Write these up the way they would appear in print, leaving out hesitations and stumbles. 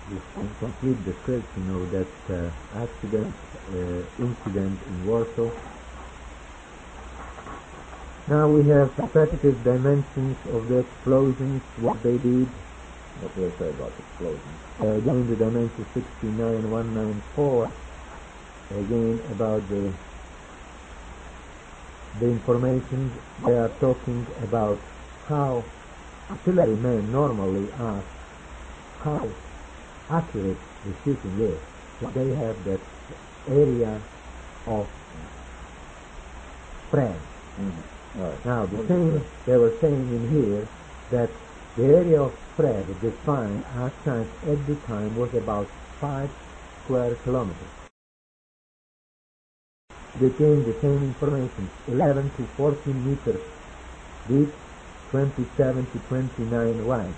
this complete description of that incident in Warsaw. Now we have repetitive dimensions of the explosions, what they did. What do they say about explosions? Again, the dimension 69194. Again, about the information. They are talking about how artillerymen normally ask how accurate the shooting is. So they have that area of spread. Mm-hmm. Right. Now, they were saying in here that the area of spread defined as science at the time was about 5 square kilometers. They came the same information, 11 to 14 meters deep, 27 to 29 wide.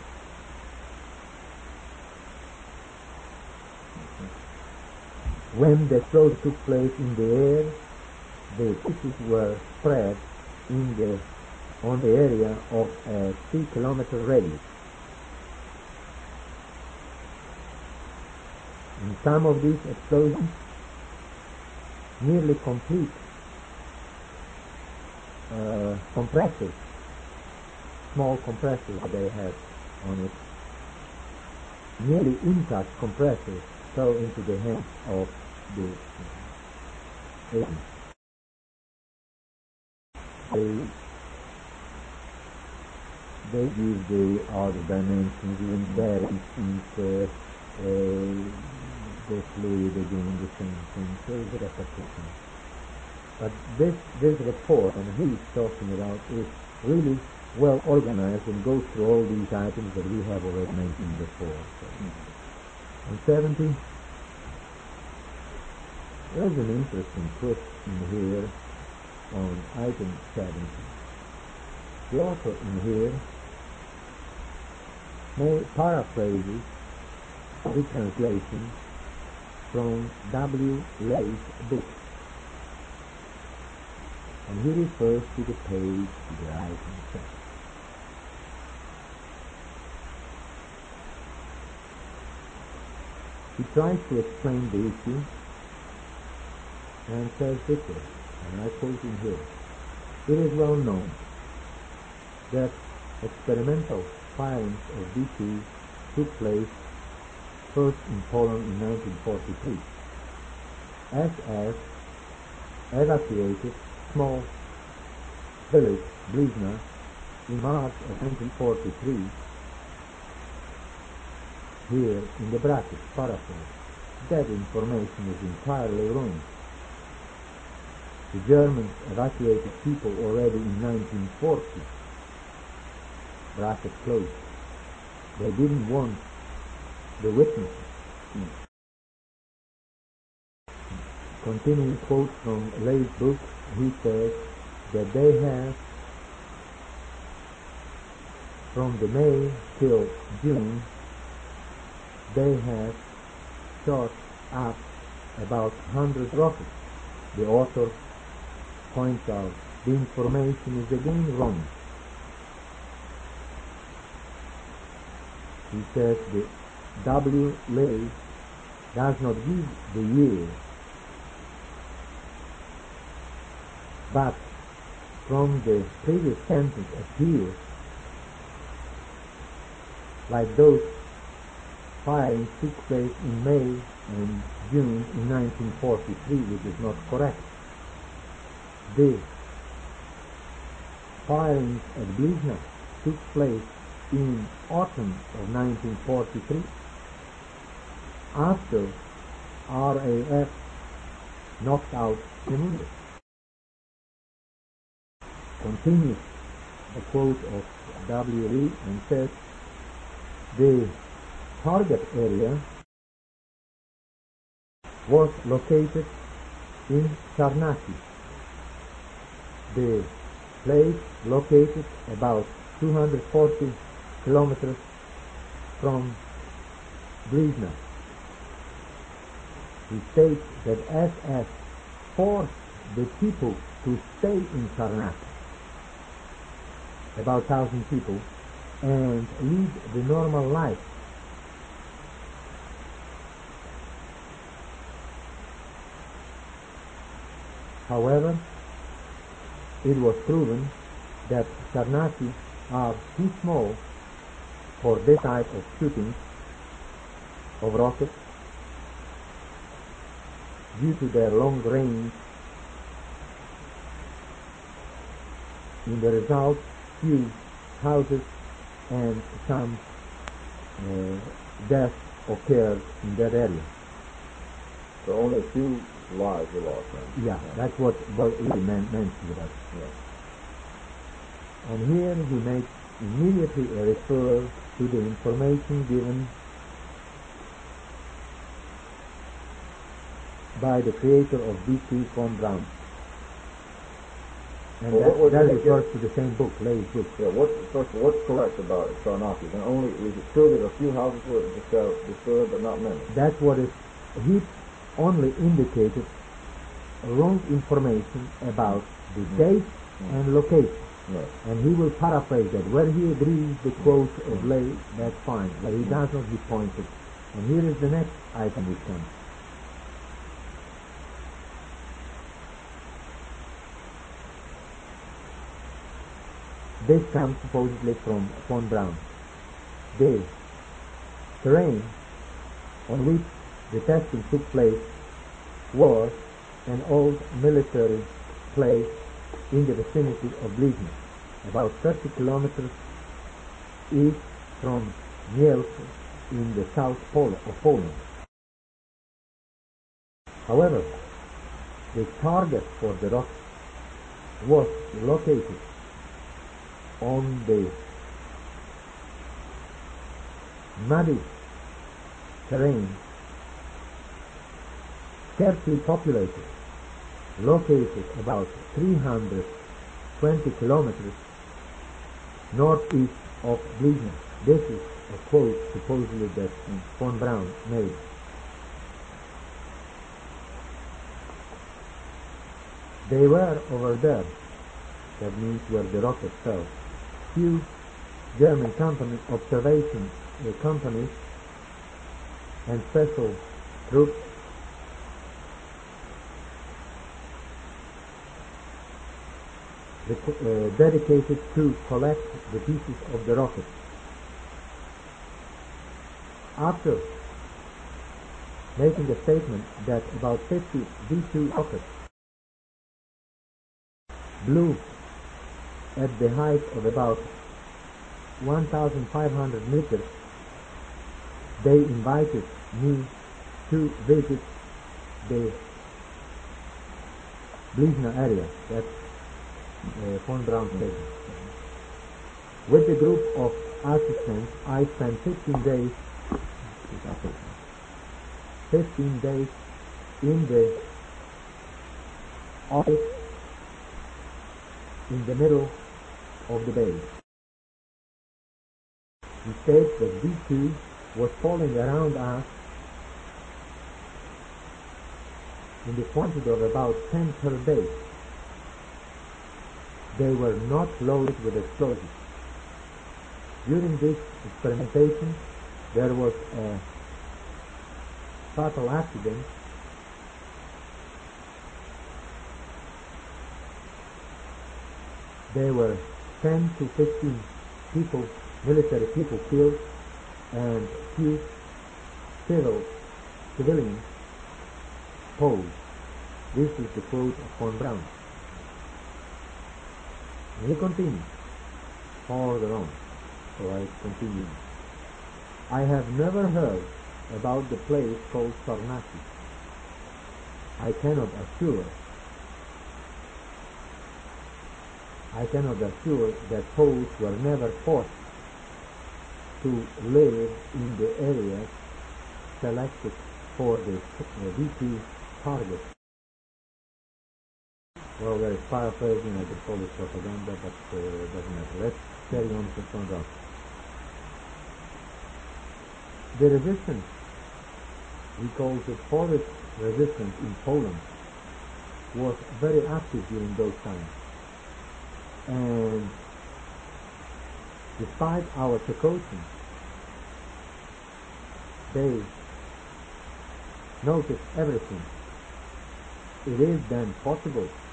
When the explosion took place in the air, the pieces were spread on the area of a 3-kilometer radius. In some of these explosions, nearly complete compressors, small compressors that they had on it, nearly intact compressors fell into the hands of the agents. They give the other dimensions in bearings and the fluid again, the same thing, so it's a repetition. But this report, and he's talking about, is really well organized and goes through all these items that we have already mentioned before. So, on 70, there's an interesting twist in here on item 70. The author in here paraphrases the translation from W. Lay's book, and he refers to the page to the item 7. He tries to explain the issue and says this way, and I quote him here: "It is well known that experimental firings of B-2 took place first in Poland in 1943. SS evacuated small village Blizna in March of 1943. Here in the brackets, paraphrase. That information is entirely wrong. The Germans evacuated people already in 1940. Bracket closed. They didn't want the witnesses." Continuing quote from Lay's book, he says that they have, from the May till June, they have shot up about 100 rockets. The author points out the information is again wrong. He says the W. Lay does not give the year, but from the previous sentence appears like those firings took place in May and June in 1943, which is not correct. The firings at Blizna took place in autumn of 1943 after RAF knocked out Timur. Continues the quote of W. Lee and says the target area was located in Sarnaki. The place located about 240 kilometers from Blizna. He states that SS forced the people to stay in Sarnaki, about 1,000 people, and lead the normal life. However, it was proven that Sarnasi are too small for this type of shooting of rockets due to their long range. In the result, few houses and some deaths occurred in that area. So only a few lives were lost then? Yeah, that's what Ely mentioned about. Yeah. And here he makes immediately a refer to the information given by the creator of D.T. von Braun. And Well, that refers to the same book, Ley's book. Yeah, what's correct about Sarnasi? And only is it true that a few houses were destroyed, but not many? That's what is. He only indicated wrong information about the date and location. Yes. And he will paraphrase that. Where he agrees the quote of Ley, that's fine. But he does not be pointed. And here is the next item which comes. This comes supposedly from von Braun. The terrain on which the testing took place was an old military place in the vicinity of Blizny, about 30 kilometers east from Mielce in the south pole of Poland. However, the target for the rocket was located on the muddy terrain, scarcely populated, located about 320 kilometers northeast of Blizny. This is a quote supposedly that von Braun made. They were over there, that means where the rocket fell. Few German observation companies and special troops dedicated to collect the pieces of the rocket. After making a statement that about 50 V-2 rockets blew at the height of about 1,500 meters, they invited me to visit the Blizna area. That's von Braun statement. With the group of assistants, I spent 15 days in the office in the middle of the bay. He states that V2 was falling around us in the quantity of about 10 per day. They were not loaded with explosives. During this experimentation, there was a fatal accident there were 10 to 15 people, military people killed, and few civilians killed. This is the quote of von Braun. And he continues further on, so I continue. I have never heard about the place called Sarnasi. I cannot assure that Poles were never forced to live in the areas selected for the V2 target. Well, there is paraphrasing of the Polish propaganda, but doesn't matter. Let's carry on to Sondra. The resistance, he calls it Polish resistance in Poland, was very active during those times. And despite our precautions, they noticed everything. It is then possible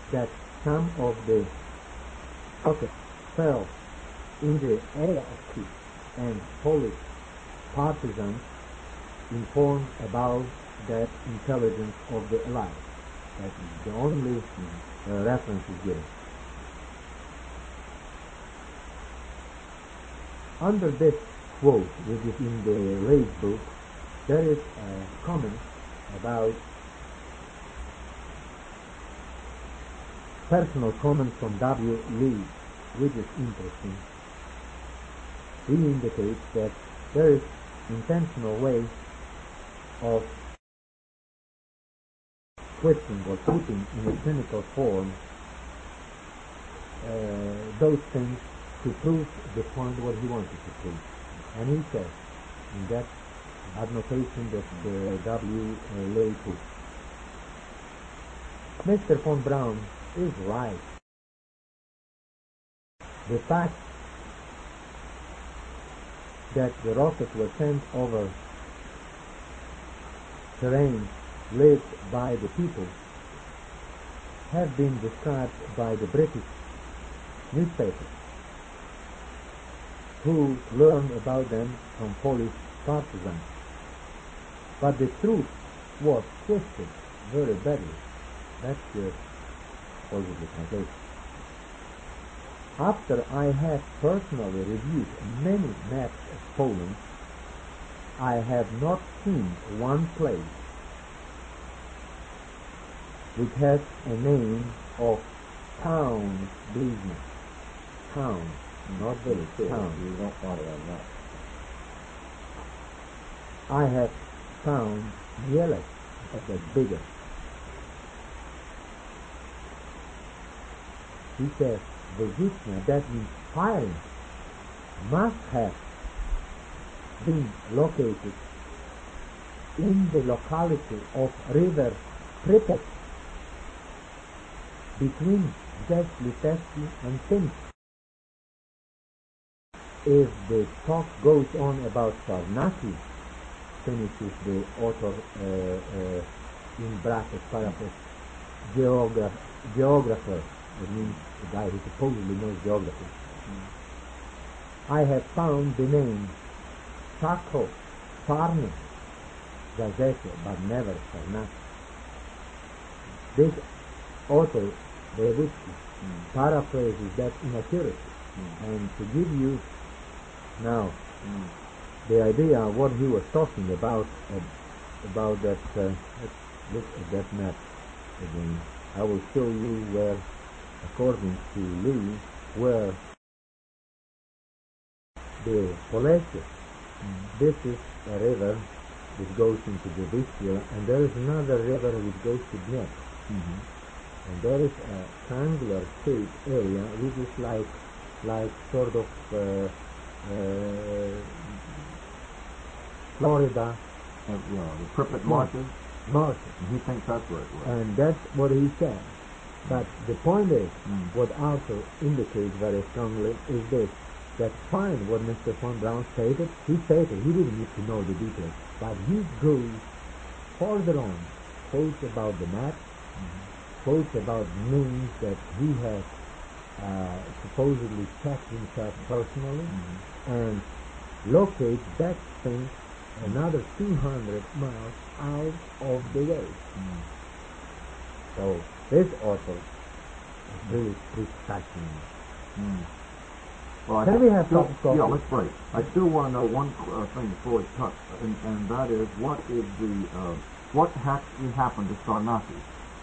that some of the rockets fell in the area of Kiev, and Polish partisans informed about that intelligence of the Allies. That is the only reference is given. Under this quote, which is in the Ray's book, there is a comment about personal comment from W. Lee, which is interesting. He indicates that there is intentional way of twisting or putting in a cynical form those things to prove the point what he wanted to prove. And he says in that annotation that the W. Lay put, Mr. von Braun is right. The fact that the rockets were sent over terrain lived by the people have been described by the British newspapers, who learned about them from Polish partisans. But the truth was twisted very badly. That's the positive translation. After I have personally reviewed many maps of Poland, I have not seen one place which has a name of town business. Town, not village, town. You don't find it on that. I have found Mielec as a bigger. He says, Vyzhytnia, that means firing, must have been located in the locality of river Pripyat, between Zest-Litevsky and Pinsk. If the talk goes on about Sarnaki, finishes the author in brackets, paraphrase, geographer, it means the guy who supposedly knows geography. I have found the name Sakho, Sarne, Gazette, but never Sarnaki. This author, Brevitsky, paraphrases that inaccuracy, and to give you now the idea of what he was talking about that, let's look at that map again. I will show you where, according to Lee, where the Polessia, this is a river which goes into the Vistula, and there is another river which goes to Dnieper. And there is a triangular shaped area which is like sort of Florida. The Pripyat marshes. Marshes. He thinks that's where it was. And that's what he said. But the point is, what Arthur indicates very strongly is this, that fine what Mr. von Braun stated, he didn't need to know the details, but he goes further on, quotes about the map, quotes about names that he has supposedly checked himself personally, and locates that thing another 200 miles out of the way. So this author is really fascinating. Well, Can we have some coffee? Yeah, let's break. I still want to know one thing before we cut, and that is what actually happened to Sarnaki?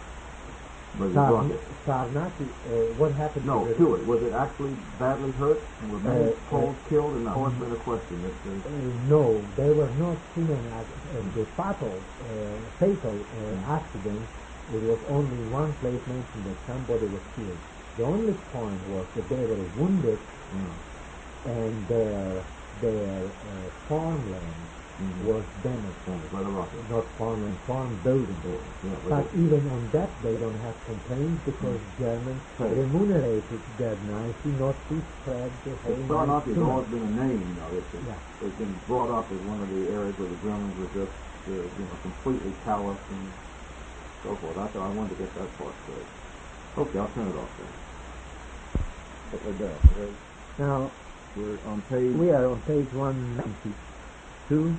Sarnaki, what happened to it? Was it actually badly hurt? And were many Poles killed? And now it's been a question. No, they were not seen as the fatal accident. It was only one place mentioned that somebody was killed. The only point was that they were wounded, and their farmland was damaged. Not farmland, farm buildings. But even on that they don't have complaints because Germans remunerated their nicely not to spread the whole. Sarnaki has always been a name, It's been brought up as one of the areas where the Germans were just completely callous and so forth. I wanted to get that part straight. Okay, I'll turn it off then. Put it down. Okay. Now, We're on page... we are on page 192.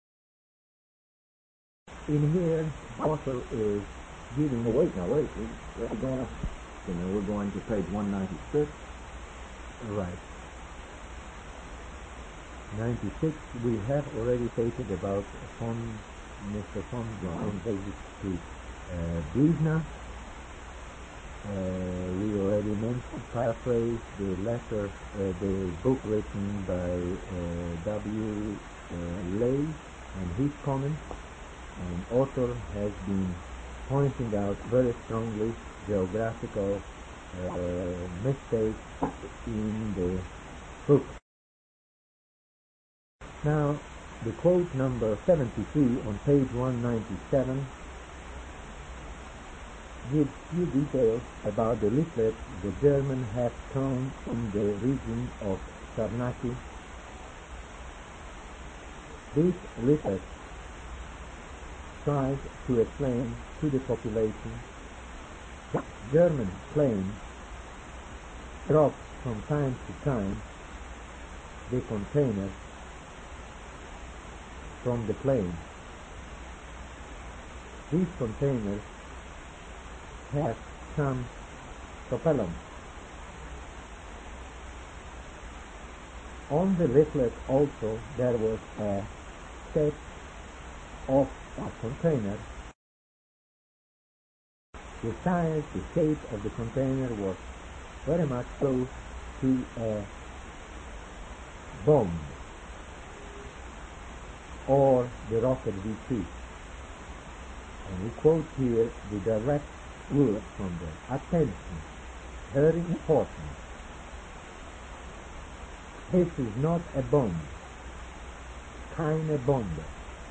In here, author is giving... Oh, wait. We're going up. And then we're going to page 196. Right. 96, we have already stated about Mr. von to Blizna. We already mentioned, paraphrase the letter, the book written by W. Lay and his comments. And author has been pointing out very strongly geographical mistakes in the book. Now, the quote number 73 on page 197 gives few details about the leaflet the German have thrown in the region of Sarnaki. This leaflet tries to explain to the population that German planes drop from time to time the containers from the plane. These containers have some propellant. On the leaflet also there was a sketch of a container. The size, the shape of the container was very much close to a bomb or the rocket V2. And we quote here the direct word from them. Attention, very important. This is not a bomb, keine Bombe.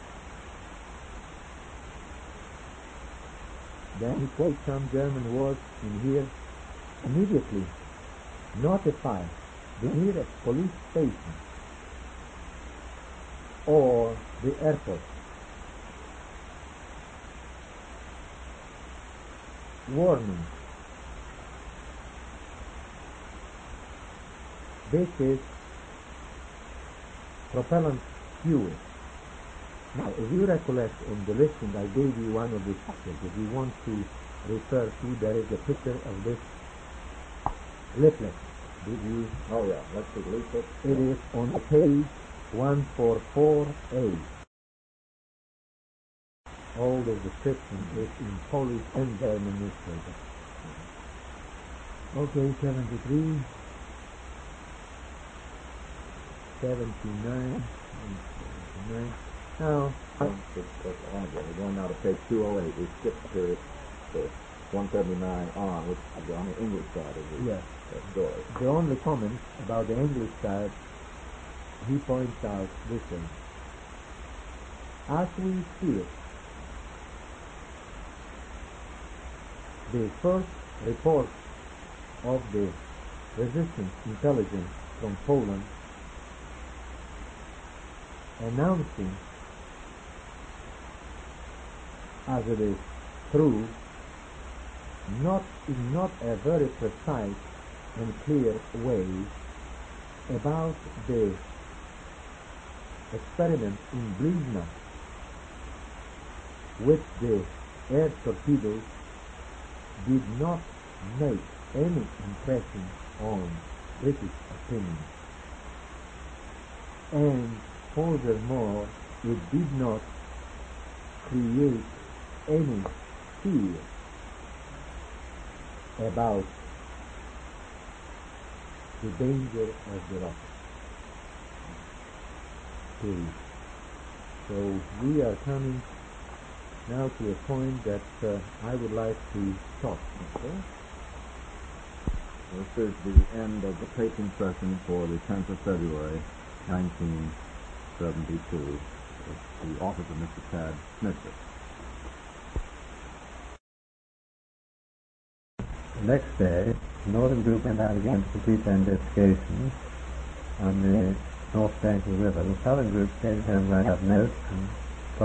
Then he quotes some German words in here. Immediately notify the nearest police station or the airport. Warning. This is propellant fuel. Now, if you recollect in the listing I gave you one of the pictures, if you want to refer to, there is a picture of this leaflet. Did you? Oh yeah, let's see the leaflet. It is on page 144A. All the description is in Polish and German newspaper. Okay, 73, 79, 79. Now, We're going now to page 208. We skipped the period to 179 on, which is on the English side of the story. The only comment about the English side, he points out this one. As we see it, the first report of the resistance intelligence from Poland announcing, as it is true, in not a very precise and clear way about the experiment in Blizna with the air torpedoes did not make any impression on British opinion, and furthermore it did not create any fear about the danger of the rocket. Period. So we are coming now to a point that I would like to stop. Okay. This is the end of the taping session for the 10th of February, 1972, with the office of Mr. Tad Schnitzer. The next day, the Northern Group went out again to complete their investigations on the north bank of the river. The Southern Group stayed home writing up notes and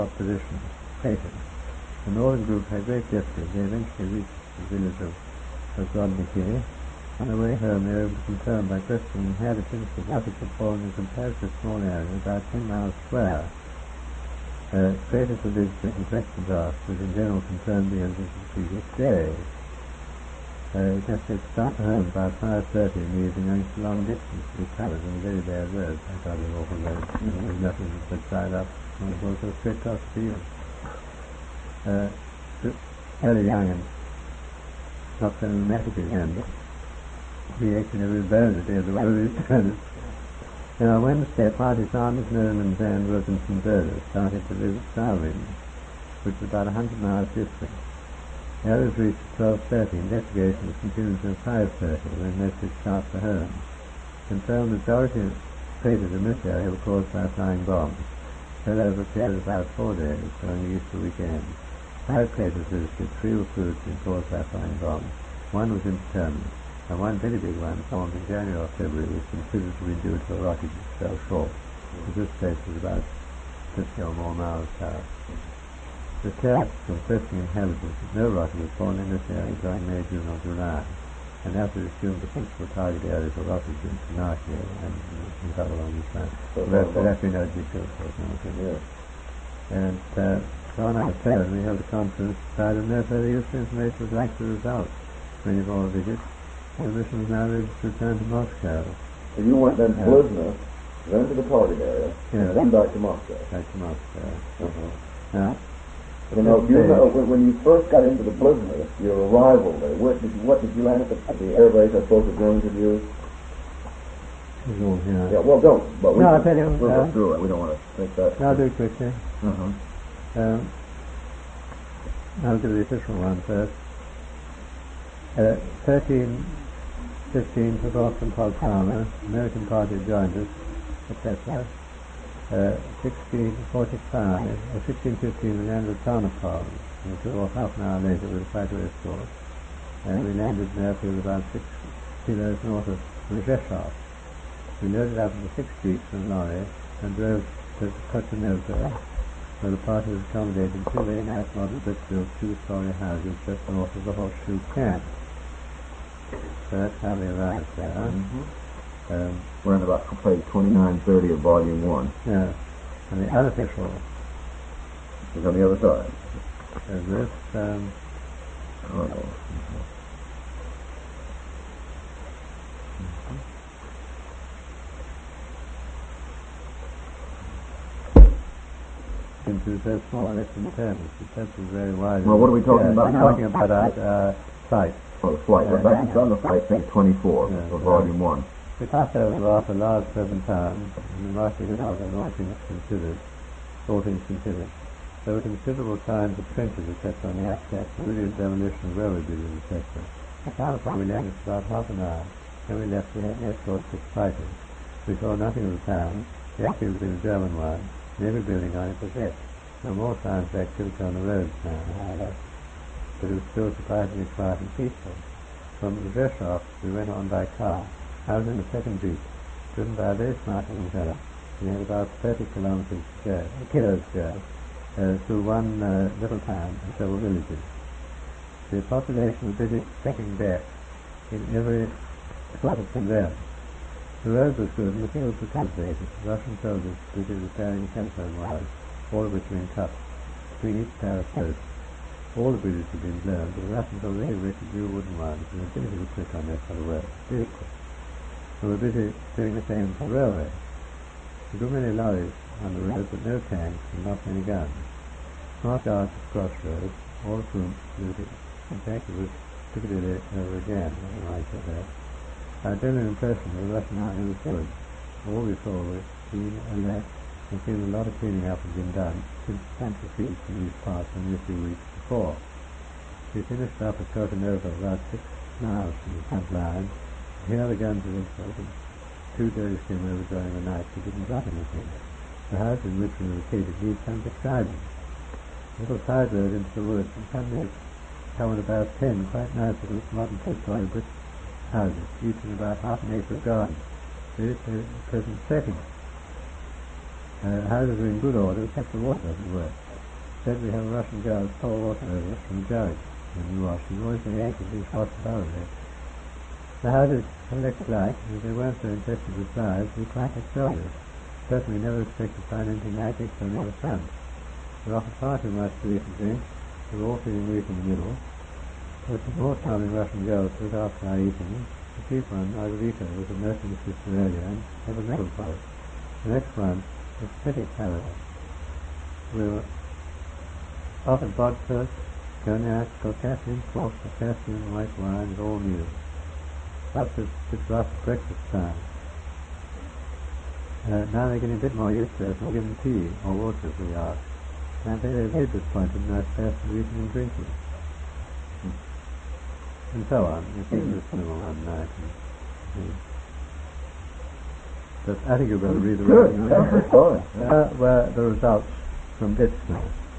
propositions, papers. The Northern Group had great difficulty. They eventually reached the village of of Rodney. On the way home, they were able to confirm by questioning inhabitants that rockets had fallen in a comparatively small area, about 10 miles square. Craters were visited and questions asked, but in general confirmed the evidence of the previous day. Just had to start home about 5:30 in the evening, owing to long distance to be covered on a very bad road. I got an awful road. There was nothing but side up, and it was a straight across the field. Fairly young and not so rheumatic again, but we actually never burned it as well as it. And on Wednesday, a party of Armies, Merriman, Van Wilkinson Burners started to visit Salvin, which was about 100 miles distant. The others reached at 12:30. Investigation was continued until 5:30, when message start for home. Confirmed the majority of craters in this area were caused by flying bombs. Fell over a period of about 4 days during the Easter weekend. 5 craters visited, 3 were proved to be caused by flying bombs. 1 was indeterminate, and 1 very big one formed in January or February was considered to be due to a rocket which fell short. This place was about 50 or more miles south. The test from questioning inhabitants that no rocket was fallen in this area during May, June or July, and after assumed the principal target area for rockets in Tanakia and travel along this line. That's we know details for it. And so on our phone we held a conference to try to know whether useful information was like the result. Many of our visits, the mission was now ready to return to Moscow. So you went then to Blizna, then to the target area, and then back to Moscow. Back to Moscow. Now, when you first got into the Blizna, your arrival there, what did you land at the air base? I suppose the drones had used. Yeah, well, don't. But I'll tell you. We'll go through it. We don't want to think that. I'll do it quickly. I'll do the official one first. 13:15 took off from Poltava. American party joined us, etc. 16:45 or 16:15 we landed at Tarnopol. We took off half an hour later with a fighter escort. And we landed in an airfield about 6 kilos north of Rzheshov. We loaded up into 6 jeeps and lorry and drove to Kochenovka, where the party was accommodated in 2 very nice model brick-built 2-story houses just north of the Horseshoe Camp. So that's how we arrived there. We're in about page 2930 of volume 1. Yeah. And the unofficial is on the other side. Is this into so small and it's intense. The test is very wide. Well, what are we talking about now? We're talking about our flight. Oh, the flight. We're back on the flight, page 24 of volume 1. We passed over off a large pleasant town, and the market is all things considered. There were considerable signs of trenches, etc. on the outskirts, immediate demolition of railway buildings, etc. At Tarnopol we landed for about half an hour. Then we left, we had an escort 6 fighters. We saw nothing of the town. The airfield was a German one, and every building on it was hit. No more signs of activity on the roads now, however, but it was still surprisingly quiet and peaceful. From Rzheshov we went on by car. I was in the second jeep, driven by a very smart young fellow. We had about 30 kilos to go, through one little town and several villages. The population was busy checking back in every spot of conveyance. The road was good and the fields were cultivated. Russian soldiers busy repairing telephone wires, all of which were in cups, between each pair of posts. All the bridges had been blown, but the Russians already erected new wooden ones and were busy quick on that sort of work. Very quick. We were busy doing the same for railway. There were many lorries on the road, but no tanks and not many guns. Smart guards at crossroads, all of whom saluted. In fact, it was Piccadilly over again, like that. Our general impression of the Russian army was good. All we saw was clean and left, and seemed a lot of cleaning up had been done since substantial streets in these parts only a few weeks before. We finished up at Kochenovka about 6 miles from the front line. Here the guns were installed. 2 days came over during the night. We didn't drop anything. The house in which we were located needs some describing. A little side road into the woods, and suddenly covered about 10 quite nice little modern 2-story brick houses, each in about half an acre of garden. Very pleasant setting. Houses are in good order, except the water doesn't work. Said we have Russian girls pour water over us from jugs. when we washed. We always very anxiously washed thoroughly. So how did collect light? If they weren't so infested with flies, we quite exploded. Certainly never expect to find anything like it, so never found. We offered far too much to eat and drink. We were all feeling weak in the middle. There was more time in Russian girls was after our eating. The chief one, Margarita, was a nursing assistant earlier and had a medal for it. The next one was pretty clever. We were offered vodka, cognac, Caucasian, cloth, potassium, white wine, and all new. That was just rough breakfast time. Now they're getting a bit more used to it. We'll give them tea or water if we ask. And they're very disappointed in us person eating and drinking. And so on. You see this cinema one night. But I think you've got to read the rest. Were the results from Ditchner.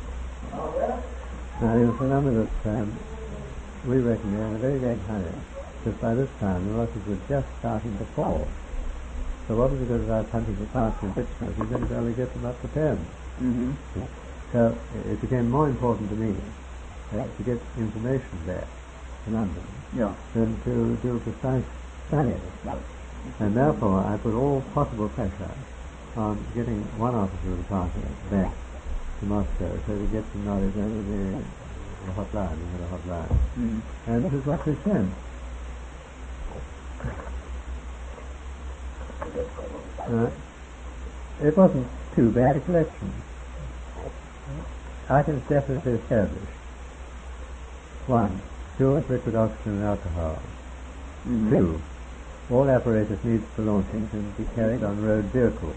Now you'll remember that we reckon we're in a very great hurry, because by this time the losses were just starting to fall. So what was the good of our hunting for parts in Ditchner if we didn't only get them up to 10? Mm-hmm. Yeah. So it became more important to me to get information there in London than to do a precise study. And therefore I put all possible pressure on getting one officer of the party back to Moscow so to get some knowledge over the hotline, we had a hotline. Mm. And this is what we sent. It wasn't too bad a collection. Items definitely established. 1. Pure liquid oxygen and alcohol. 2. All apparatus needs for launching can be carried on road vehicles.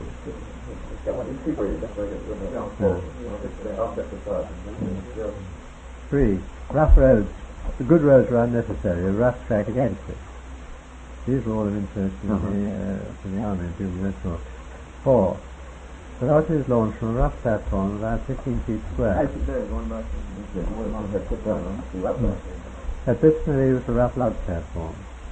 3. Rough roads. The good roads are unnecessary. A rough track is adequate. These are all of interest to the army and people that's all. 4. The rocket is launched from a rough platform about 15 feet square. At Ditchner was a rough log platform.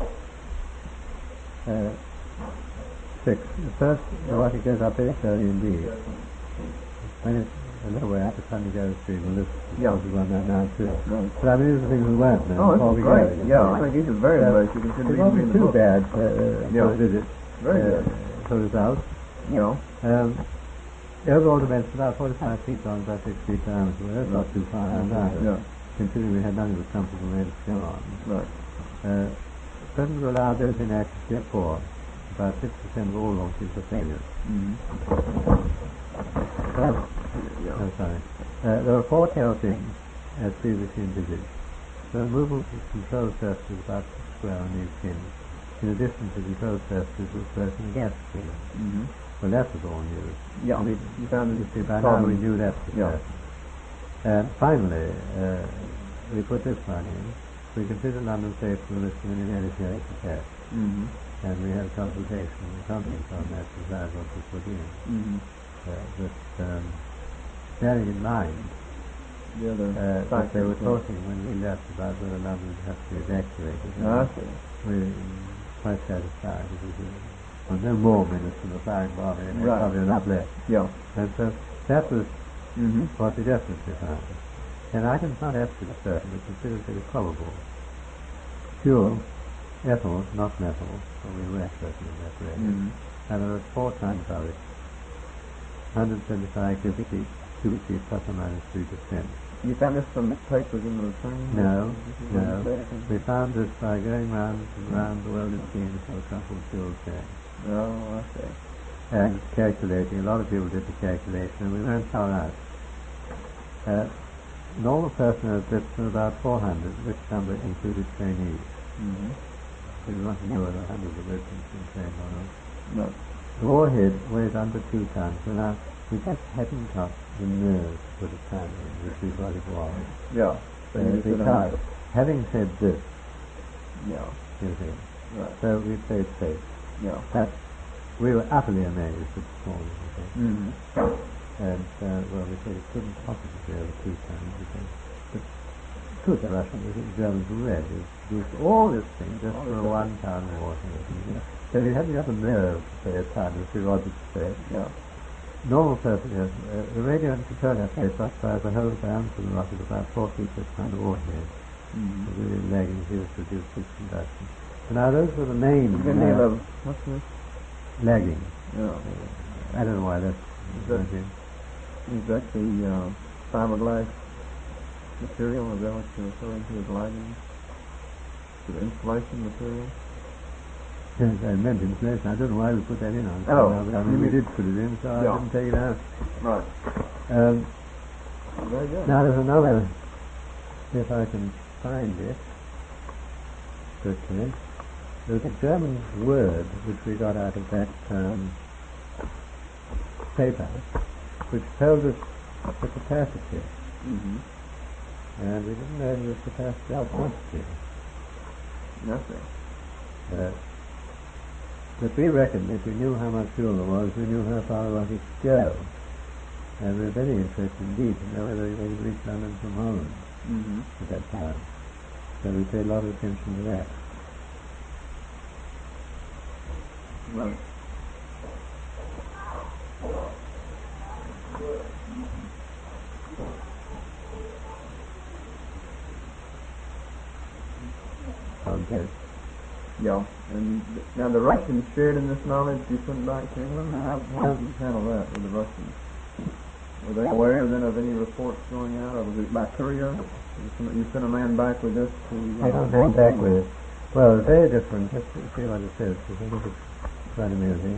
6. First, the rocket goes up very slowly indeed. When it's a little way up, it suddenly goes through the list. Yeah. Now too. Right. But I mean, these are things we weren't now. Oh, this is great. Yeah, I think these are very nice. You can it wasn't too bad for a visit. Very good. For results. The overall dimension about 45 feet long, about 6 feet diameter. That's not too far down. Considering we had nothing but comfortable ways to go on. Right. Doesn't allow those in action to get 4. About 6% of all launches are failures. There were 4 tail things, as previously envisaged. The removal of control surfaces about 6 square on these fins. In addition to control surfaces was broken gas stream. Well, that was all news. Yeah, you found it. You see, by now we knew that was there. And finally, we put this one in. We considered London safe for listing an inertia attack. And we had a consultation and conference on that to decide what we put in. But bearing in mind that they were talking when we left about whether London would have to be evacuated. We were quite satisfied. Well, no more minutes from the flying bomb, and probably enough left. Yeah. And so that was what we definitely found. And I can not absolutely certain, but consider it probable. Fuel, ethyl, not methyl, so we were certain in that way. And there were 4 times of it. 175 cubic feet plus or minus 3%. You found this from papers in the train? No. We found this by going round and round the world and seeing the so-called fuel tank. Oh, I see. And calculating. A lot of people did the calculation, and we weren't far out. Normal personnel trips were about 400, which number included trainees. So we want to know whether hundreds of residents been trained or not. No. The warhead weighs under 2 tons. So now, we just hadn't got the nerve for the time, which is what it was. Yeah. Because, having said this, you see, so we played safe. Yeah. But we were utterly amazed at the performance. And, we said it couldn't possibly be over 2 tons, because the Russians, the Germans were ready to do all this thing just for a 1 ton water. So we hadn't got the nerve to say a ton, as we wanted to say. Yeah. Normal person, the radio and control interface occupies the whole down to the rocket about 4 feet per ton of warhead. really lagging here to reduce its conduction. So now those were the main... What's this? Lagging. Yeah. I don't know why that's... Is that the fiberglass material? Is that what you're referring to as lagging? The insulation material? Yes, I meant insulation. I don't know why we put that in on. Oh. I mean, we did put it in, so I didn't take it out. Right. Very good. Now there's another, if I can find it quickly. There's a German word which we got out of that paper, which tells us the capacity. Mm-hmm. And we didn't know the capacity of quantity. Nothing. But we reckoned if we knew how much fuel there was, we knew how far we wanted to go. And we were very interested indeed to know whether we could reach London from Holland at that time. So we paid a lot of attention to that. Right. Okay. Yeah. And now the Russians shared in this knowledge you sent back to England? How did you handle that with the Russians? Were they aware then of any reports going out, or was it by courier? You sent a man back with this to... I don't go back with it. Well, it's very different. Let's see what it says, because I think it's quite amusing.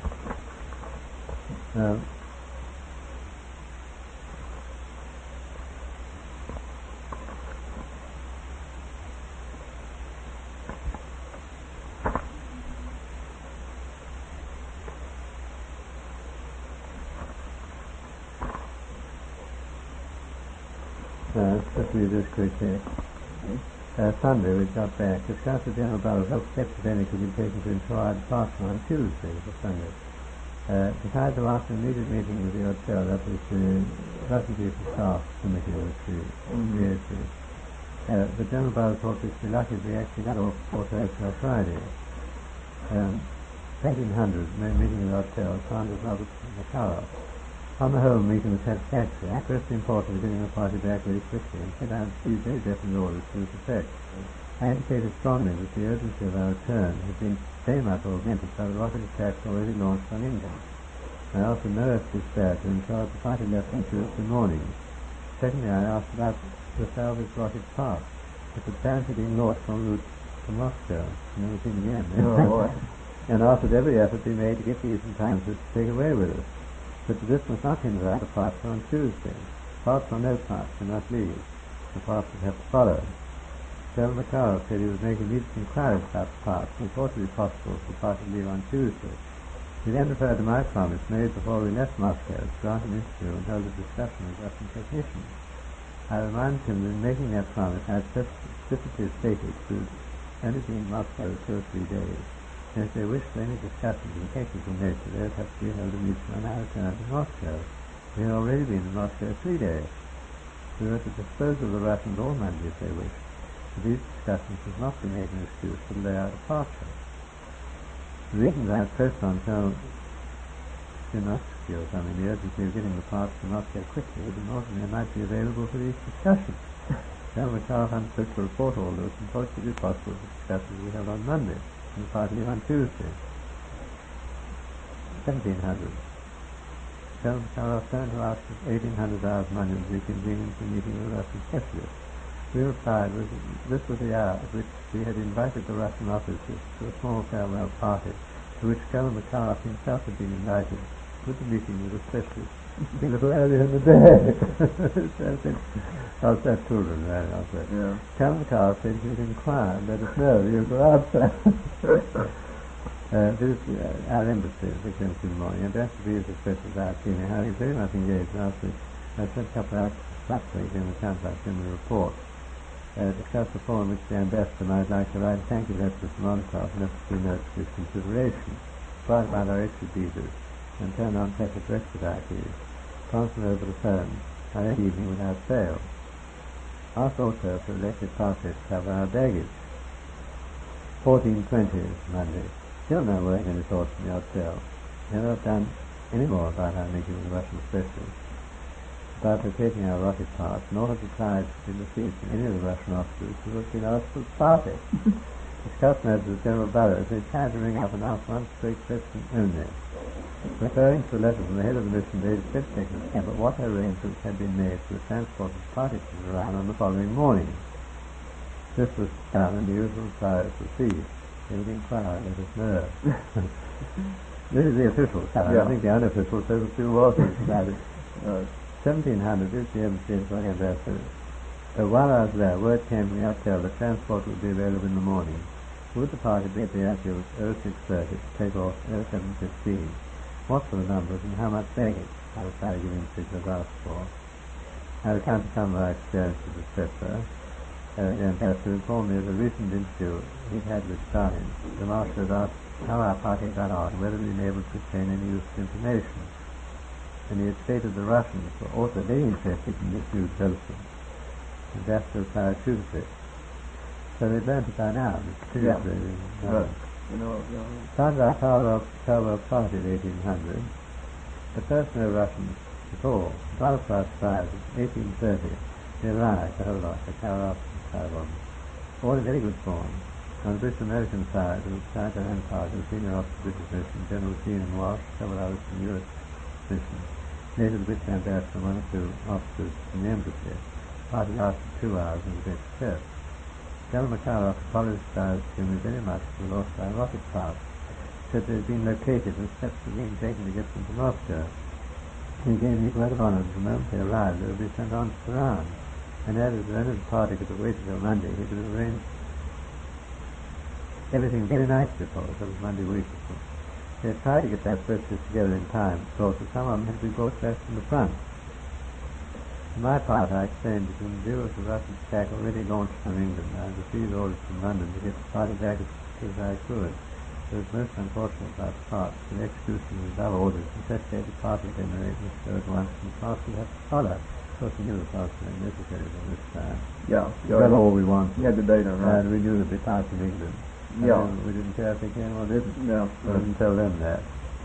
Let's read this quickly. Sunday we got back. Discussed with General Barrow how steps, if any, could be taken to ensure our departure on Tuesday for Sunday. Besides, there was an immediate meeting with the hotel. That was the Russian Chief of Staff Committee, which we agreed to. But General Barrow thought we'd be lucky if we actually got off Port April Friday. 1800, meeting in the hotel, found us Robert Makarov. On the whole, meeting was satisfactory. I pressed the importance of getting the party back very quickly and set out a few very definite orders to this effect. I indicated strongly that the urgency of our return had been very much augmented by the rocket attacks already launched on England. I offered no despair to ensure that the party left on Tuesday morning. Secondly, I asked about the salvage rocket part. It had apparently been launched en route to Moscow. Never seen again. Oh, boy. And offered every effort to be made to get these in time to take away with us. But this must not hinder our departure on Tuesday. Parts or no parts cannot leave. The parts would have to follow. General Makarov said he would make immediate inquiries about the parts and thought it would be possible for the party to leave on Tuesday. He then referred to my promise made before we left Moscow to grant an interview and hold a discussion with Russian technicians. I reminded him that in making that promise I had specifically stated to only be in Moscow 2 or 3 days. And if they wished for any discussions of a technical nature, they would have to be held immediately on our return to Moscow. We had already been in Moscow 3 days. We were to dispose of the Russians all Monday if they wished. But these discussions must not be made an excuse to delay our departure. The reasons I had pressed on Colonel Szymanski or something, the urgency of getting the parts to Moscow quickly, was in order that they might be available for these discussions. General Makarov undertook to report all this and thought it would be possible to discuss as we held on Monday, and partly on Tuesday. 1700. General Makarov turned to ask if 1800 hours money would be convenient for meeting with Russian specialists. We replied this was the hour at which we had invited the Russian officers to a small farewell party, to which General Makarov himself had been invited, with the meeting with the specialists a little earlier in the day. I was that children, right? Yeah. General Makarov said he would inquire and let us know if you go outside. This is our embassy at 6 in the morning. Ambassador is a special about feeling how he's very much engaged last week. I spent a couple of hours last week in the country in the report. Discussed the form which the ambassador might like to write a thank you letter to Mr. Monacoff and necessary notes for his consideration, inquired about our extra visas, and turned on packet to expedite these, transferred over the phone our evening without fail. Asked also for electric passes to cover our baggage. 1420 Monday. Still no word any thoughts from the hotel. Never have done any more about our meeting with the Russian specialists. by locating our rocket parts, nor had replied in the speech from any of the Russian officers who had been asked to party. Discussed matters with General Burroughs, they tried to ring up and ask one straight question only. Referring to a letter from the head of the mission dated 22nd of September, what arrangements had been made for the transport of the party to Iran on the following morning. This was done, and the usual reply was received. They would inquire, let us know. This is the official side. Yeah. I think the unofficial says a few words about it. 1700 is the embassy in Bangladesh. So while I was there, word came from the hotel that transport would be available in the morning. Would the party be at the airfield at 06:30 to take off 07:15? What were the numbers and how much baggage? I replied, giving figures asked for. I recounted some of our experiences, etc. And has to inform me of a recent interview he'd had with Stalin. The marshal had asked how our party got on, whether we'd been able to obtain any useful information. And he had stated the Russians were also very interested in this new development. And that's to reply truthfully. So they'd learned it by now. Seriously. Started our Cowell party in 1800. But first no Russians at all. 12 past 5, 1830, they arrived, the whole lot, at Cowell and Taiwan. All in very good form. On the British-American side, there was Sergeant Empire, the senior officer of the British mission, General Keenan Walsh, several others from the U.S. mission. Later the British ambassador and one or two officers from the embassy. The party lasted 2 hours and was a great success. General McCulloch apologized to me very much for the loss of our rocket parts. Said they had been located and steps were being taken to get them to Moscow. He gave me word of honor that the moment they arrived they would be sent on to Iran, and added that if the party could have waited till Monday, he could have arranged everything very nicely for us. That was Monday week, of course. They had tried to get their purchases together in time, so that some of them had to be brought back from the front. For my part, I explained that in view of the Russian attack already launched from England, I had received orders from London to get the party back as quickly as I could. It was most unfortunate about the parts, but the execution of our orders necessitated the party generated was go at once, and the party would have to follow. Of course, we knew the party was necessary at this time. Yeah. We got all we wanted. You had the data, right? And we knew that the party in England. Yeah. We didn't care if they came or didn't. Yeah. We didn't tell them that.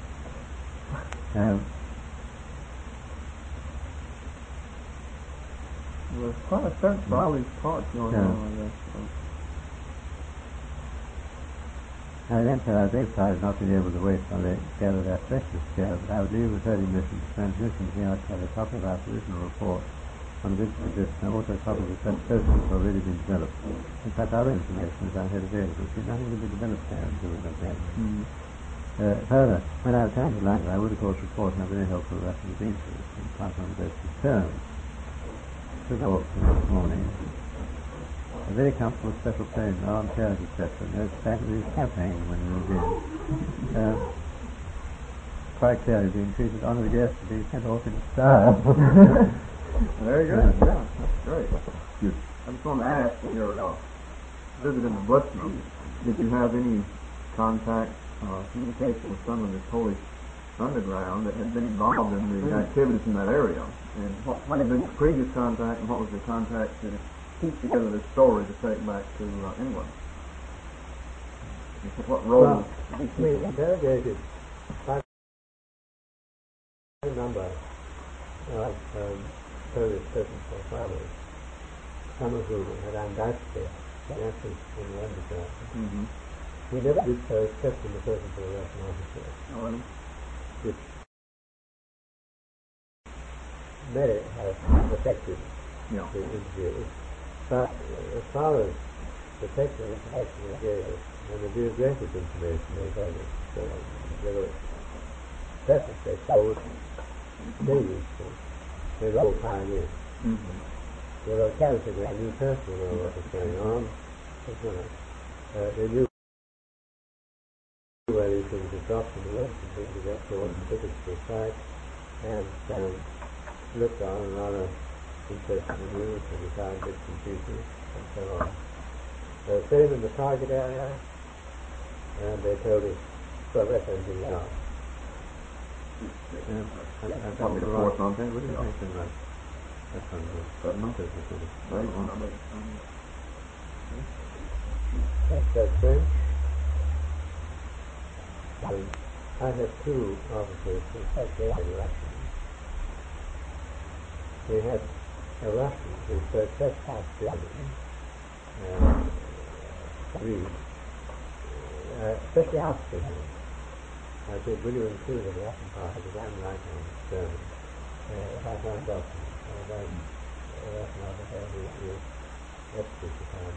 There's quite a search for all these parts going on, I guess. I then said I decided not to be able to wait while they gathered their precious together, but I would leave the 30 missions transmission to the outside a copy of our provisional report on the business position, and also a copy of the process that's already been developed. In fact, other information as I had available, see nothing to be developed there until we got there. However, when I returned to London, I would of course report how very helpful the Russians been to us and pass on the best terms. Took off this morning. A very comfortable special plane, armchairs, etc. No faculty campaign when we were in. Quite clearly being treated honourable guests to be sent off in style. Very good. Yeah, that's great. Good. I just want to ask, your visit in the Blitzman, did you have any contact, communication with some of the Polish underground that had been involved in the activities in that area? And what had been the previous contact, and what was the contact that piece together this story to take back to England? What role? We interrogated quite a number of Polish persons or farmers, some of whom had undoubtedly been active in the underground. We never did so except in the presence of a Russian officer, which may have affected the interview. But as far as the technical information they gave us and the geographic information they gave us, they were definitely told very useful. They were all pioneers. They were characters who knew personally what was going on. They knew where these things were dropped in the west and things like that, so what the tickets were site, and looked on and rather interesting news and decided bits and pieces and so on. They set him in the target area and they told us, well, that's anything else. And Probably the fourth month. What do you think in that? That's that's French. I had two officers who had Russian. we had a Russian who trespassed the other, especially Austrian. I said, will you include the Russian part of the handwriting in German? If I found out, then Russian officer who rescued the time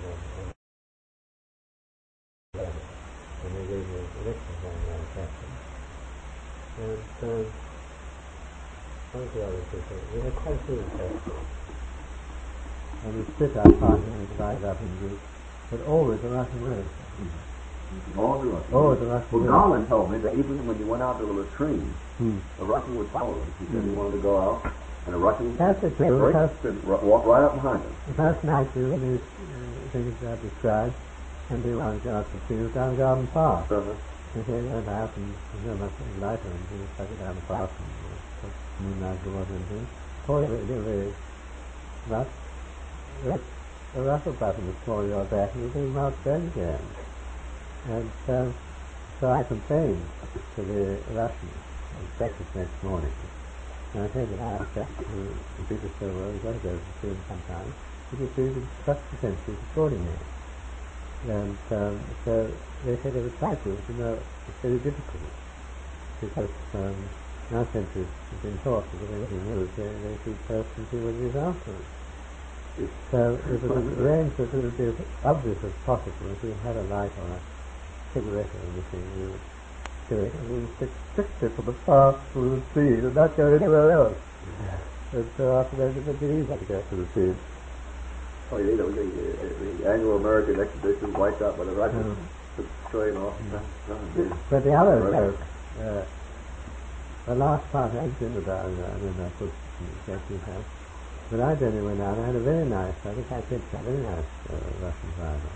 and they gave me a lecture on captain. And one of the other people, we had quite a few characters. And we split our party and divided up in groups, but always a Russian word. Always a Russian. Always a Russian word. Well, Garland told me that even when you went out to the latrine, a Russian would follow him. He said he wanted to go out, and a Russian That's the truth. would walk right up behind him. The first night we were in these things that I described, and we wanted to go out to see down Garden Park. And here we went out, and there was nothing lighter, and we stuck it down the park, and moonlight was anything. Really, but a ruffle button would call your back, and you came out then again. And so I complained to the Russians at breakfast next morning. And I said that I asked the people said, well, we've got to go to the film sometime. Would you please instruct the sentries accordingly? And so they said they would try to, but it's very difficult. Because our sentries have been taught that if anything moves, they shoot first and see what it is afterwards. So it was arranged that it would be as obvious as possible. If you had a light or a cigarette or anything, you would do it, and we would stick strictly to the path through the trees and not go anywhere else. And so after that, it would be easy to go to the trees. Oh, you know, the Anglo-American expedition wiped out by the Russians, took the train off. But the other joke, the last part I didn't know, I don't know, I put in the house. But I only went down, I had a very nice, I think I said a very nice Russian driver.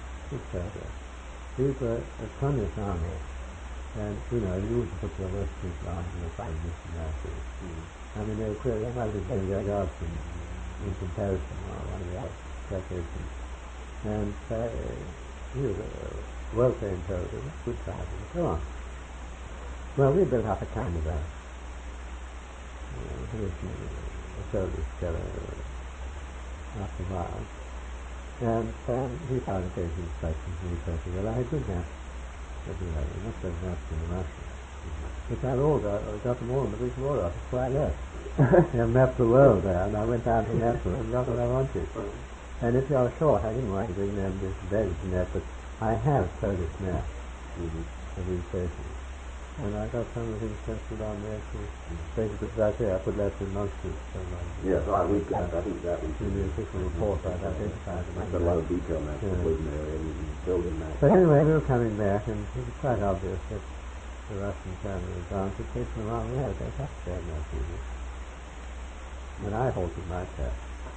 These were a communist army, and you know, you would put your Western on in the fight this and that. I mean, they might have been very good in comparison or one of the other calculations. And he was a well-trained soldier, good driver, and so on. Well, we built up a kind of a soldiers together after a while. And he found occasional instructions and he said, well, I did that. But you know, not very much in the Russian. Which I got them all in the big war office before I left. I mapped the world there, and I went down to map and got what I wanted. And if you're short, I didn't want to bring them this days and that, but I have Polish maps of these places. And I got some of the things tested on there too. Basically, right there, I put that in most of it. Yes, we've got that. I think that one. In the official report, I identified them. I've got a lot of detail in that completing area and building that. But anyway, we were coming back, and it was quite obvious that the Russian family was gone to take them along there. They have to have no TV. And I halted my cab.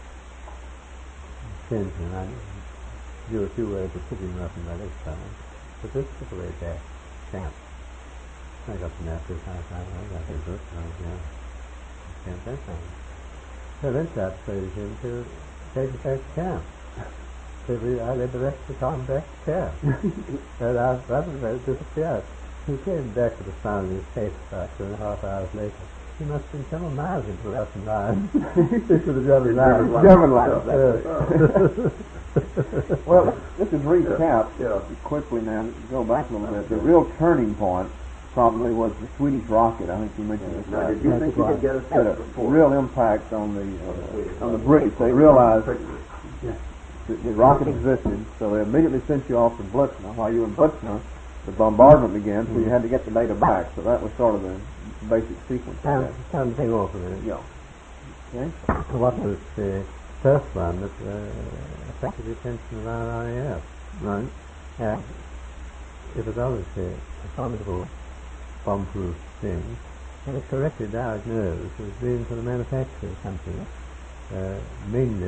Changed and I knew a few ways of picking them up in my next time. But this took away back camp. I got the map this time, I got his book, and I was down camp that time. So then I persuaded him to take us back to camp. So I led the rest of the time back to camp. And our brother disappeared. He came back with a smile on his face about 2.5 hours later. He must have been several miles into the Russian line. Into the German line. German line. Well, just to recap quickly now, go back a little bit. The real turning point probably was the Swedish rocket. I think you mentioned this. Now, did you think you could get us had a real impact on the British. They realized that the rocket existed, so they immediately sent you off to Blitzner. While you were in Blitzner, the bombardment began, so you had to get the data back. So that was sort of the basic sequence. Something off of it. Yeah. Okay. What was the first one that attracted the attention of our RAF? Right. It was obviously a formidable bomb-proof thing. It was correctly diagnosed as being for the manufacture of something. Main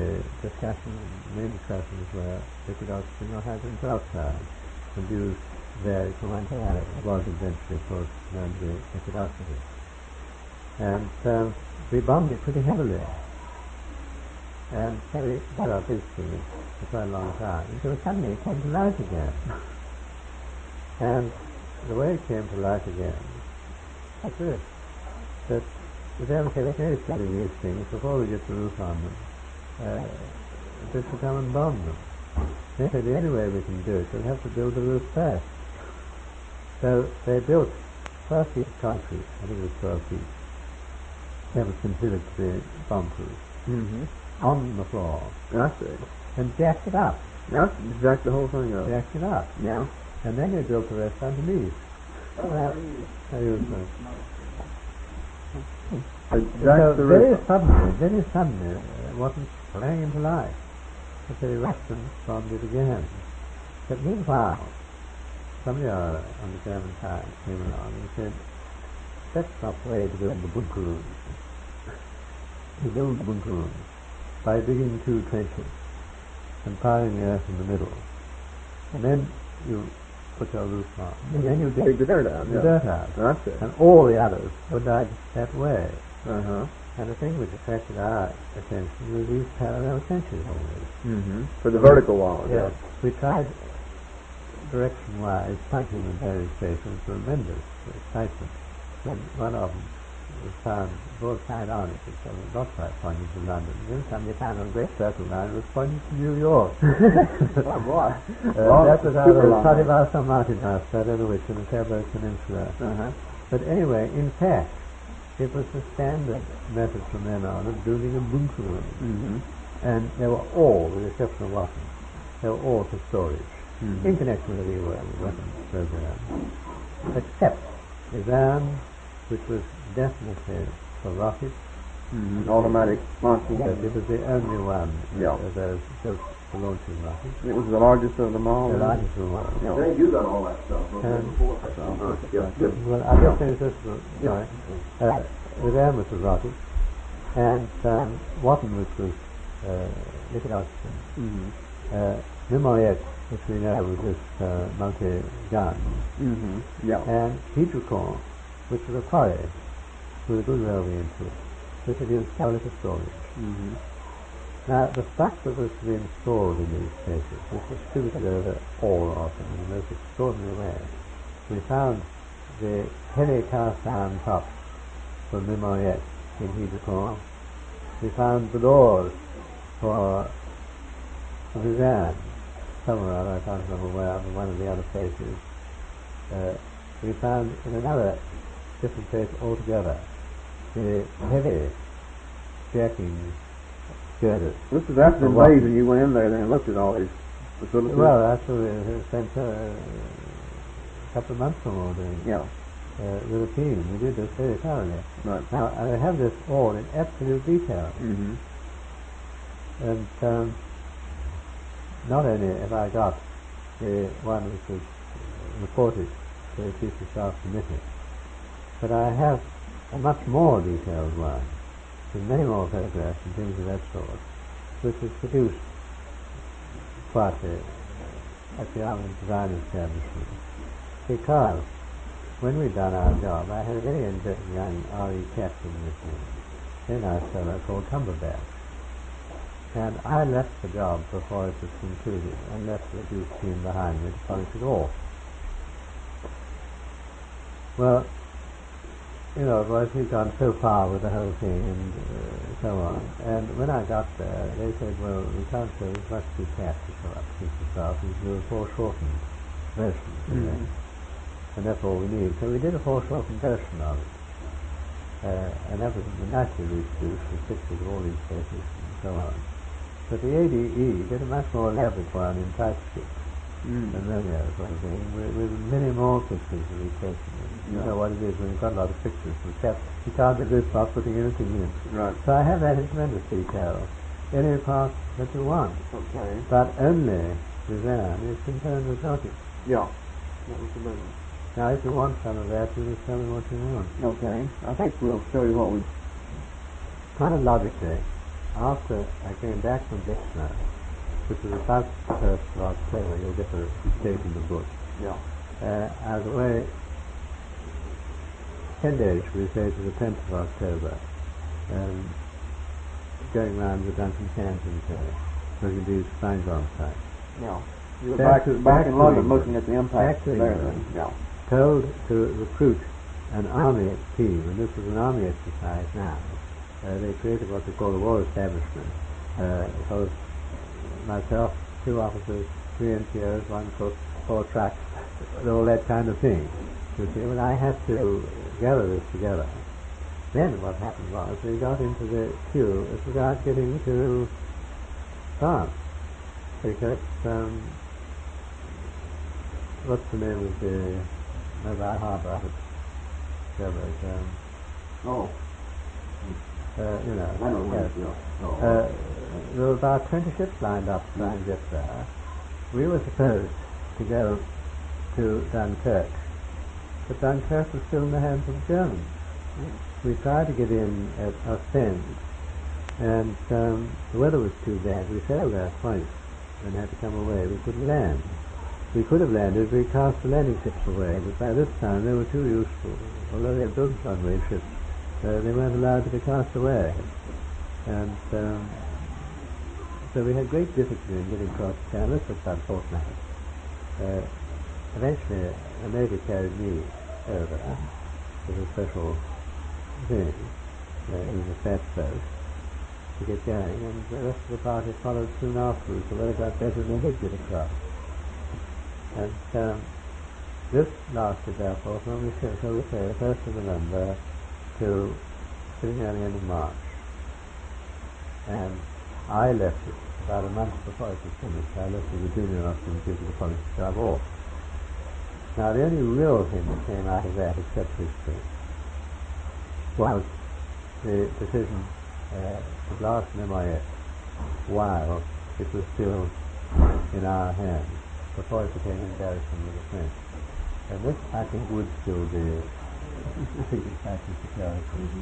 discussions were liquid oxygen or hydrogen peroxide, and used varied from one to the other. It was eventually, of course, known to be liquid oxygen. And we bombed it pretty heavily. And so we got off this thing for quite a long time, until suddenly it came to life again. And the way it came to life again, like this, that the Germans say, let's really study these things before we get the roof on them. Just to come and bomb them. They said the only way we can do it, we'll have to build the roof first. So they built 12 feet of concrete, I think it was 12 feet. That was considered to be bomb-proof. On the floor. I see. And jacked it up. That's jacked the whole thing up. Jacked it up. Yeah. And then they built the rest underneath. Well, so very suddenly, it wasn't sprang into life. But the Russians bombed it again. But meanwhile, somebody on the German side came along and said, that's not the way to build the bunker rooms. You build the bunker rooms by digging 2 trenches and piling the earth in the middle. And then you put your roof on. And then you dig the dirt out. The dirt out. That's it. And all the others were dug that way. Uh-huh. And the thing which attracted our attention was these parallel trenches always. For the vertical walls. Yes. We tried direction-wise, punching in various places, tremendous excitement. When one of them was found broadside on it, so not quite pointing to London. Then somebody found on a great circle line, it was pointing to New York. Oh, boy. That was out of Sodivas or Martinas, I don't know which, in the Tabar Peninsula. But anyway, in fact, it was the standard method from then on of building a bunker room. And they were all, with the exception of Watson, they were all for storage, in connection with the weapons program, except Iran, which was definitely for rockets. Automatic launching. But it was the only one of those built for launching rockets. It was the largest of them all. The largest of them all. They do got all that stuff. Well, I just finished this. Sorry. Iran was the rocket, and Watton, which was liquid oxygen. Mimoyet, which we know was this multi-gun. And Hydrocor, which was a quarry with a good railway into it, which had used solid for storage. Now, the stuff that was to be installed in these places was distributed over all of them in the most extraordinary way. We found the heavy cast iron tops for Mimoyet in Hydrocor. We found the doors for Iran somewhere, I can't remember where, in one of the other places. We found in another different place altogether the heavy jacking girders. This was after the invasion. You went in there and looked at all these facilities. Well, actually, we spent a couple of months or more doing with a team. We did this very thoroughly. Right. Now, I have this all in absolute detail. And not only have I got the one which was reported to the Chief of Staff Committee, but I have a much more detailed one, with many more photographs and things of that sort, which was produced partly at the Army Design Establishment, because when we'd done our job, I had a very interesting young R.E. captain with me, a very nice fellow called Cumberbatch. And I left the job before it was concluded and left the Duke team behind me to polish it off. Well, you know, it was he'd gone so far with the whole thing and so on. And when I got there, they said, well, we can't show as much as we can to show up to the South. We do a foreshortened version. And that's all we need. So we did a foreshortened version of it. And that was naturally reproduced with pictures of all these places and so on. But the ADE did a much more elaborate one in typescript and Romeo sort of thing, with many more pictures of each person. You know what it is when you've got a lot of pictures, you can't get this without putting anything in. Right. So I have that in tremendous detail, any part that you want. Okay. But only Suzanne is concerned with rockets. Yeah. That was the big one. Now, if you want some of that, you just tell me what you want. Okay. I think we'll show you what we... Chronologically, after I came back from Dixon, which was about the 1st of October, you'll get the date in the book. Yeah. I was away 10 days, we say, to the 10th of October, going round the Duncan Canton looking at these Feinbaum sites. Yeah. You were back in London looking at the impact there. Yeah. Told to recruit an army team, and this was an army exercise now. They created what they call the war establishment. Because myself, 2 officers, 3 NCOs, 1 cook, 4 trucks, all that kind of thing. You see, well, I had to gather this together. Then what happened was we got into the queue as regards getting to France, because what's the name of the mobile harbour? You know. I know. Yes. There were about 20 ships lined up to try and get there. We were supposed to go to Dunkirk, but Dunkirk was still in the hands of the Germans. We tried to get in at Ostend, and the weather was too bad. We sailed there twice and had to come away. We couldn't land. We could have landed. We cast the landing ships away, but by this time they were too useful. Although they had built runway ships, they weren't allowed to be cast away. And so we had great difficulty in getting across the channel. This was about a fortnight. Eventually, a navy carried me over with a special thing. It was a fast boat to get going, and the rest of the party followed soon afterwards. The weather got better and they did get across. And this lasted, therefore, from the 1st of November to pretty near the end of March. And I left it about a month before it was finished. I left it with junior officers due to the policy job off. Now, the only real thing that came out of that, except history, was the decision to blast an MIS while it was still in our hands, before it became in garrison with the French. And this, I think, would still be a secret factor security.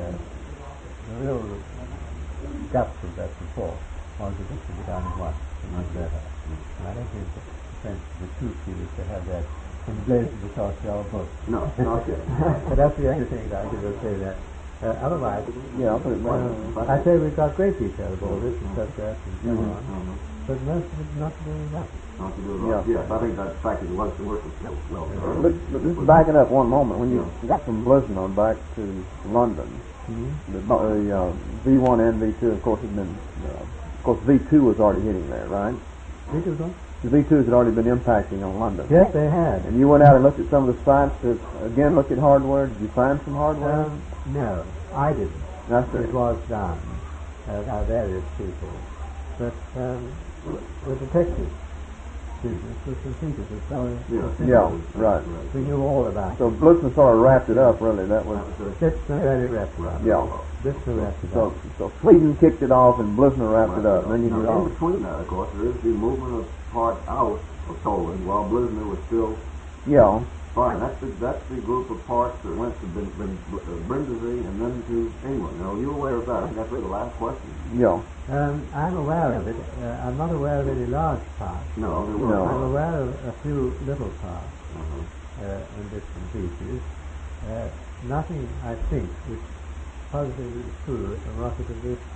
The real guts of that report was that this should be done at once, and not better. And I don't think that the French were too pleased to have that emblazoned across the old book. No, not yet. But that's the only thing that I could say that. Otherwise, Yeah, I'll put it right. I say we've got great detail of all this and such that and so on, but most of it's not to do with that. Not to do it right. Yes, I think that fact that it was the work was well done. But just back it up one moment. When you got from Blisner back to London, the V1 and V2, of course, had been. Of course, V2 was already hitting there, right? V2's The V2s had already been impacting on London. Yes, they had. And you went out and looked at some of the sites to again look at hardware. Did you find some hardware? No, I didn't. That's It was done by various people, but the detective business was completed as far as Yeah, right. we knew all about it. So Blisner sort of wrapped it up, really. That was Blisner had it wrapped up. yeah. Blisner wrapped it So up. so Sweden kicked it off and Blisner wrapped it up. And then you Now, knew in between that, of course, there is the movement of parts out of Poland while Blisner was still yeah. fine. That's the group of parts that went to Brindisi and then to England. Now, are you aware of that? I think that's really the last question. Yeah. I'm aware of it. I'm not aware of any large parts. No, there were No. I'm aware of a few little parts Uh-huh. in bits and pieces. Nothing, I think, which positively is true if a rocket of this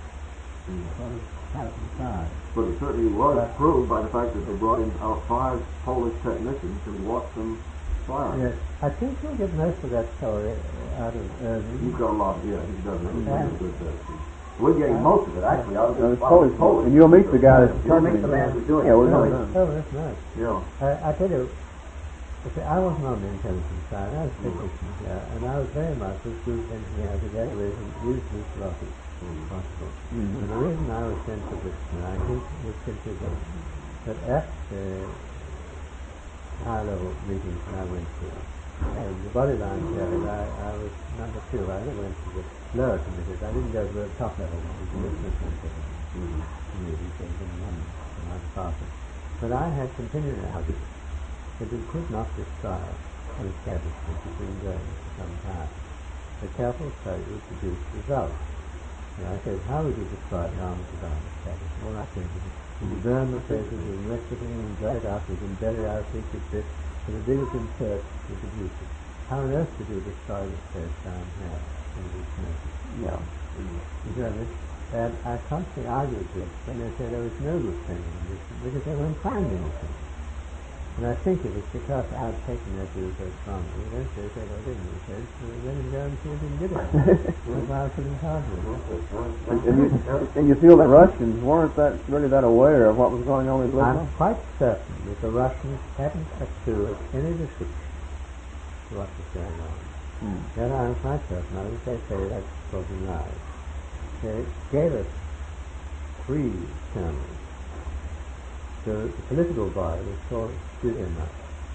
size. But it certainly was proved by the fact that they brought in our 5 Polish technicians to watch them fire. Yes, I think you'll get most of that story out of Irving. He's got a lot. Yeah, he does. He's really good at that. We're getting most of it actually out of No, the it's Polish. And you'll meet the guy that's You'll meet the man who's doing it. Yeah, we're Oh, going to. that's nice. Yeah. I tell you, I wasn't on the intelligence side. I was a technician here, and I was very much this group engineer to get away from use this rocket possible. And the reason I was sent to this, I think, was simply that at the high-level meetings that I went to, the body line carried, I was number 2. I never went to the lower committees. I didn't go to the top level, the commissioner committees in London, in my department. But I had continued arguments that we could not destroy an establishment that's been going for some time. The careful study would produce results. And I said, how would you destroy the arms of our establishment? All I think is, we burn the places, we wreck the thing, and drag it out, we can bury our secret bits, and the biggest insert to produce it. How on earth did you destroy this place down here in these places? Yeah. You know, and I constantly argued with this, and they said there was no good thing in this, because they weren't finding anything. And I think it was because I had taken that view so strongly. Eventually they said, oh, didn't you? Said, let him go and see if he can get it. That's why I put in charge of it. And you feel the Russians weren't really that aware of what was going on in Lisbon? I'm quite certain that the Russians hadn't assured any description of what was going on. That I'm quite certain. I think they say that's spoken lies. They gave us 3 channels. The political body was called Student.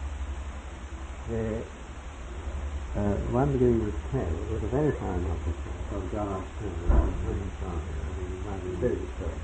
One beginning with K was a very fine officer called John Oxford, very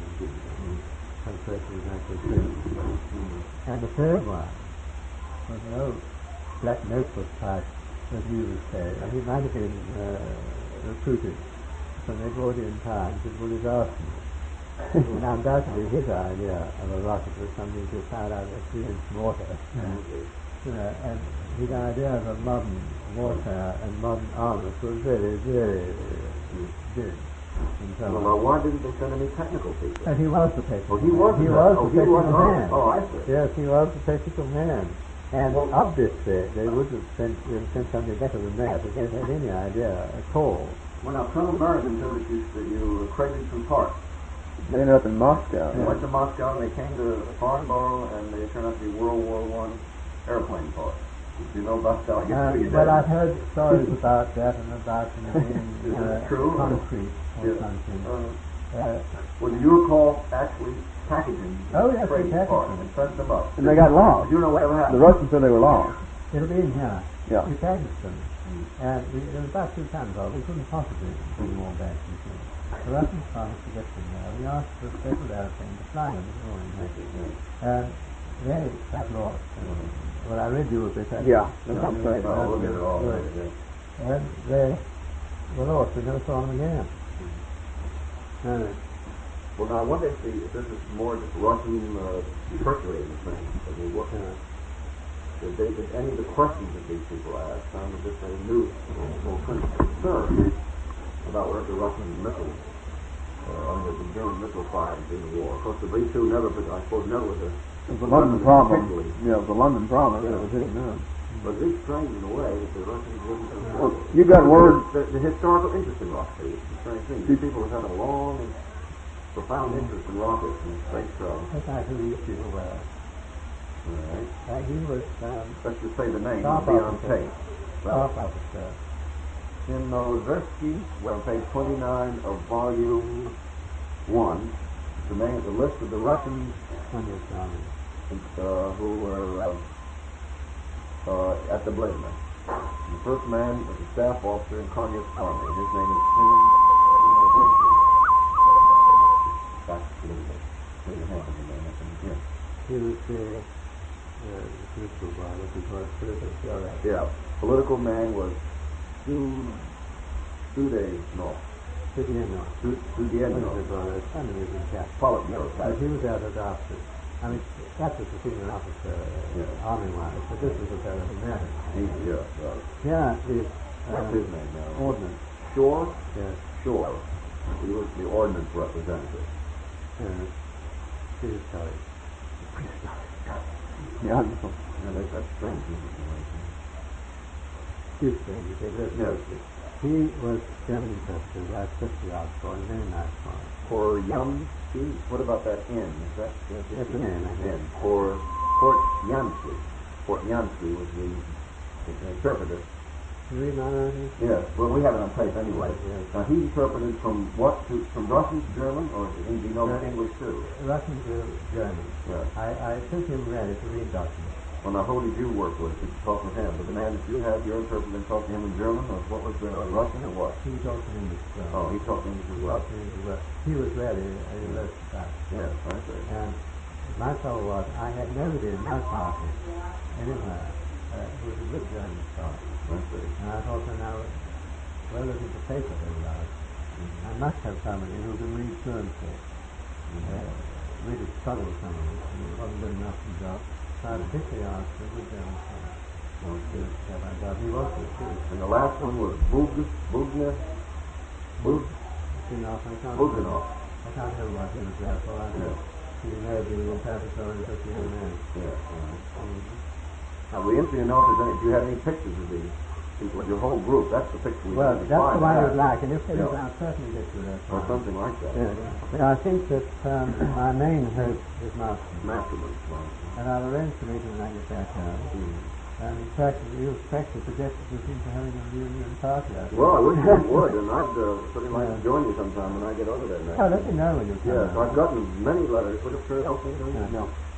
and the third one was an old black notebook type, as you would say, and he might have been recruited when they brought in time to do his arsenal. And undoubtedly his idea of a rocket was something to fire out a 3-inch mortar. And his idea of a modern warfare and modern armament was very, very good. Well, why didn't they send any technical people? And he was the technical man. He was the technical man. Oh, I see. Yes, he was the technical man. And obviously they would have sent something better than that if they had any idea at all. Well, now, Colonel Bergen said that you created some parts. They ended up in Moscow. They went to Moscow and they came to Farnborough and they turned out to be World War I airplane parts. Do you know about that? Well, I've heard stories about that and about true? Concrete or something. Well, do you recall actually packaging trade parts and sent them up? And they got lost. Do you know whatever happened? The Russians said they were lost. It'll be in here. Yeah. We packaged them. And there was about 2 tons of it. We couldn't possibly bring them all back. The Russians promised to get them there. We asked for a special airplane to fly them this morning. And they got lost. Well, I read you a bit. Yeah, that's what I'm saying. And they were lost. We never saw them again. Well, now I wonder if this is more just Russian circulating thing. Did any of the questions that these people asked sound as if they knew or concern about where the Russian missiles, the German missile fires in the war? Of course, the V2 never was the London problem. Yeah, the London problem. Yeah, it was hitting them. But it's strange in a way that the Russians wouldn't have. Well, you got word. The historical interest in rockets. It's a strange thing. These people have had a long and profound interest in rockets and space travel. That's actually if you were. Right. He was. Let's just say the name. Staff be on officer. tape. Staff officer. In Novosersky, on page 29 of volume 1, the list of the Russians who were at the Blizna. The first man was a staff officer in Konya's army. His name is He was political guy. Yeah, political man was Studenov. Politburo type. He was out of office. I mean, that was the senior officer, army-wise, but this was a better man. Yeah, what's his name now? Ordnance. Shore? Yes. Shore. He was the ordnance representative. Prehistoric. Yeah, that's strange. Excuse me, he was German interpreter, that's 50 yards for him, very nice for him. Koryamsky? What about that N? Is that That's an N, I think. Portyansky. Portyansky was the interpreter. Read my writing? Yes, well, we have it on tape anyway. Yes. Now, he interpreted from Russian to German, or do you know English too? Russian to German. Yes. I took him ready to read documents. Well, now, who did you work with? Did you talk with him? But the man that you had, your interpreter, talked to him in German, or what was the Russian, or what? He talked in English. Oh, he talked English as well. He was ready, he was back. Yes, I see. And my trouble was, I had never been in my party anywhere who was a good German scholar. I see. And I thought, now, well, looking for paper very large. I must have somebody who can read fluently. Really struggled some of it, and it wasn't good enough for the job. So I particularly asked for a good German scholar. He was good too. And the last one was Bugnov. I can't remember what he was there for. Can you imagine in Pakistan and such a young man? Yes. Now, we interested to know if you had any pictures of these people, your whole group. That's the picture we Well, can that's the one find. I'd like, and if there is, Yeah. I'll certainly get to that. Or something like that. Yeah. I think that my main hope is Masterman. Masterman. And I'll arrange to meet him when I get back home. And in fact, you'll practically suggest that we seem to having a reunion party. I think. Well, I wish you would, and I'd certainly like to join you sometime when I get over there next. Oh, let me know when you come. Yes, I've gotten many letters. Would it sure help me? No.